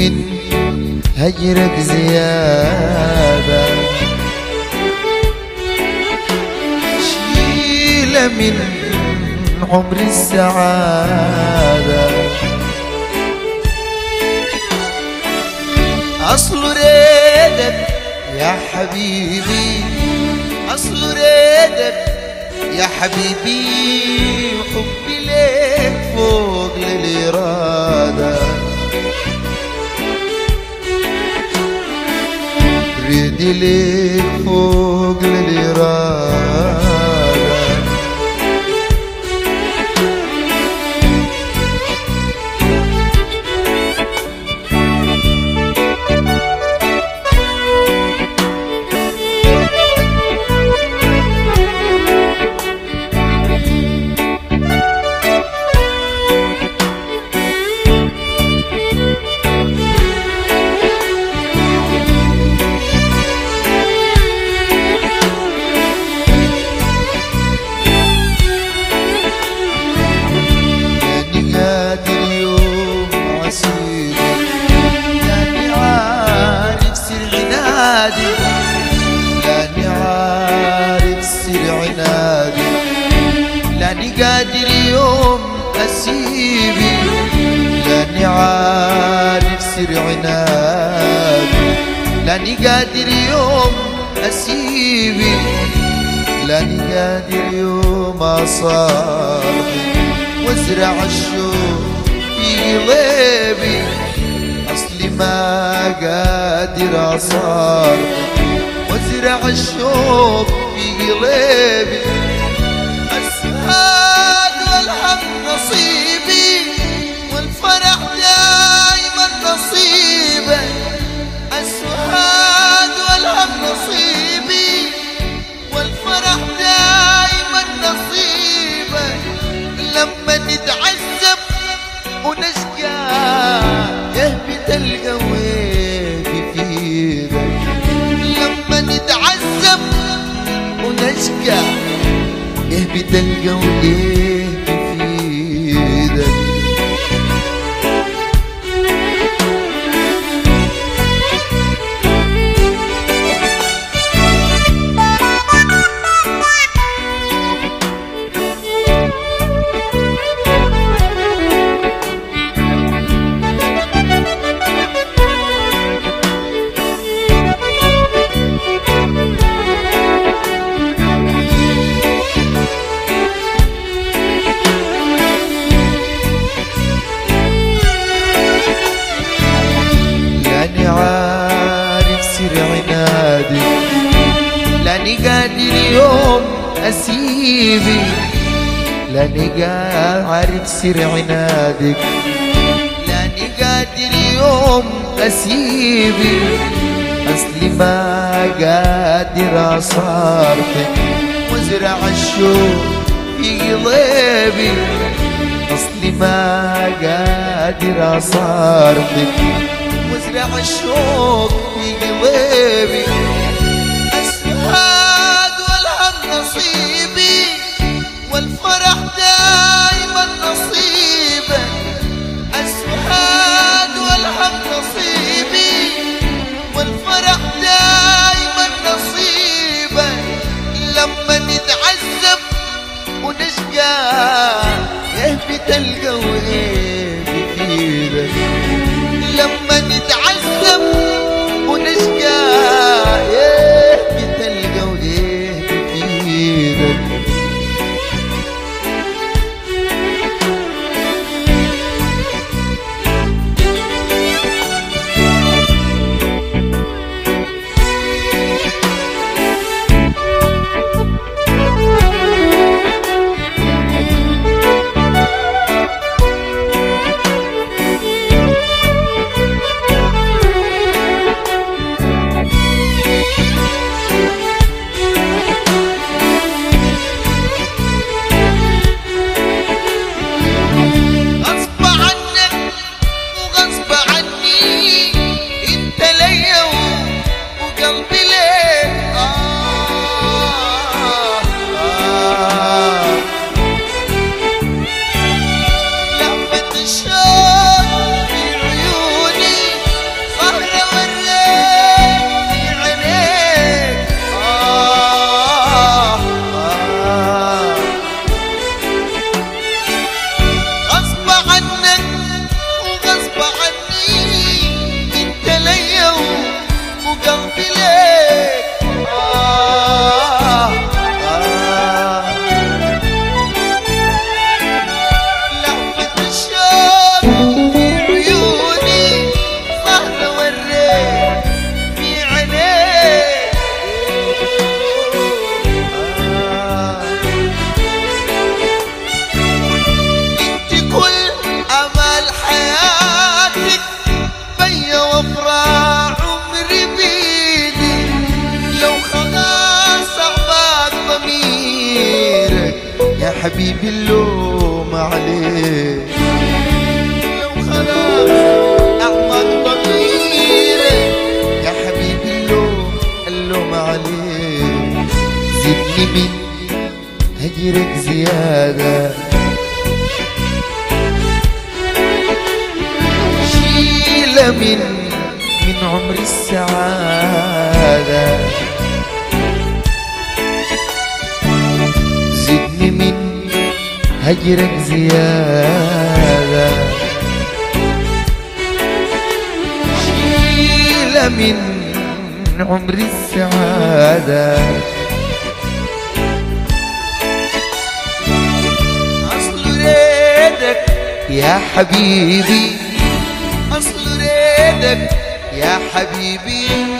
من هجرك زيادة، شيلة من عمر السعادة. أصل ريدك يا حبيبي، أصل ريدك يا حبيبي، حبي ليك فوق للإرادة. ريدي ليك فوق للإرادة. لاني عارف سر عنادي، لاني قادر يوم اسيبي، لاني عارف سر عنادي، لاني قادر يوم اسيبي، لاني قادر يوم اصالحي وازرع الشوق في قلبي. أصلي ما قادر أصالح وازرع الشوق في قلبي. السعاد والهم نصيبي، والفرح دايما نصيبي. السعاد والهم نصيبي، والفرح دايما نصيبي. لما نتعذب ونشقى يهبط القوي في ايدك. لما نتعذب ونشقى يهبط القوي في ايدك. لاني عارف سر عنادي، لاني قادر يوم اسيبي، لاني عارف سر عنادك، لاني قادر يوم اسيبي. اصلي ما قادر اصارحك وازرع الشوق في قلبي. اصلي ما قادر اصارحك وازرع الشوق في قلبي. السعاد والهم نصيبي، والفرح دايما نصيبي. السعاد والهم نصيبي، والفرح دايما نصيبي. لما نتعذب ونشقى يهبط القوي في ايدك. لما نتعذب ونشقى يهبط القوي في ايدك. حبيبي اللوم عليك. لو خلاص أعطاك ضميرك يا حبيبي اللوم عليك. زدني من هجرك زيادة، شيل من عمري السعادة. زدني من هجرك زيادة، شيل من عمري السعادة. أصل ريدك يا حبيبي، أصل ريدك يا حبيبي